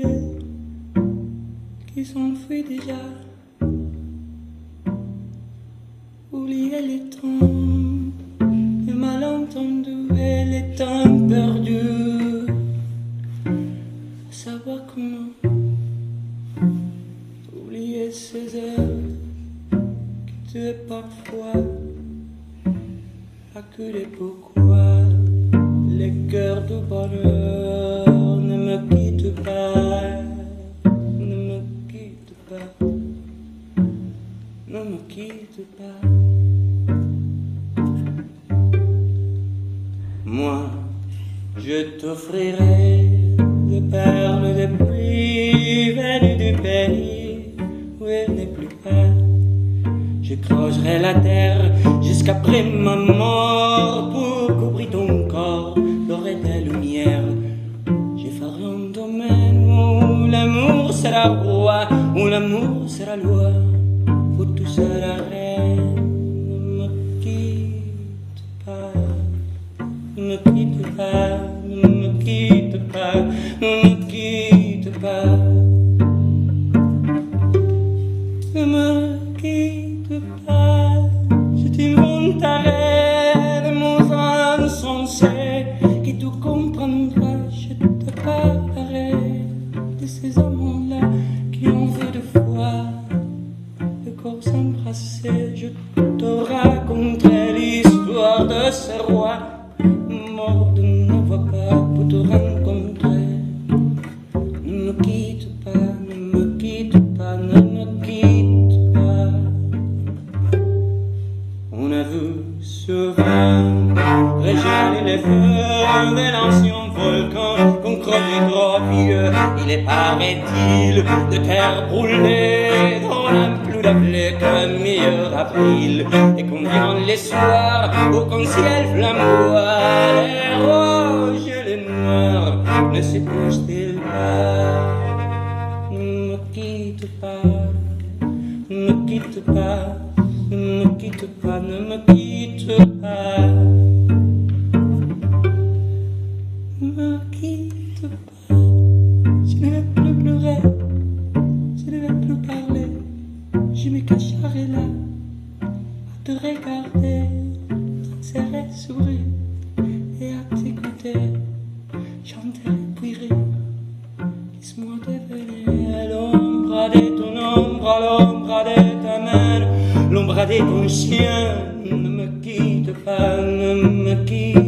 qui s'enfuit déjà. Oubliez les temps, les malentendus et les temps perdus. Savoir comment oublier ces heures qui tuent parfois. Acculés pourquoi les cœurs du bonheur ne me quittent pas, ne me quittent pas, ne me quittent pas. Moi, je t'offrirai des perles de pluie venues du pays où elle n'est plus pas. Je creuserai la terre jusqu'après ma mort pour couvrir ton corps d'or et de lumière. Je ferai un domaine où l'amour sera roi, où l'amour sera loi, où tout sera reine. Ne me quitte pas, ne me quitte pas, ne me quitte pas, ne me quitte pas, ne me quitte pas. Je t'inventerai des mots insensés qui tout comprendra. Je te parlerai de ces amants-là qui ont vu de fois le corps s'embrasser. Je te raconterai l'histoire de ce roi mort de ne voix pas pour te rencontrer. Ne me quitte pas, ne me quitte pas, ne me quitte pas. On a vu souvent rejaillir les feux de l'ancien volcan qu'on croyait trop vieux. Il est, paraît-il, de terre brûlée dans la pluie d'appelée qu'un meilleur avril. Et qu'on vient les soirs où qu'un ciel flamboie, les rouges et les noirs ne s'épousent-ils pas. Ne me quitte pas, ne me quitte pas, ne me quitte pas, ne me quitte pas, ne me quitte pas. Je ne vais plus pleurer, je ne vais plus parler. Je me cacherai là, à te regarder, serrer, sourire et à t'écouter, chanter puis rire. Laisse-moi devenir l'ombre de ton ombre, l'ombre de ta main, l'ombre de ton chien. Ne me quitte pas, ne me quitte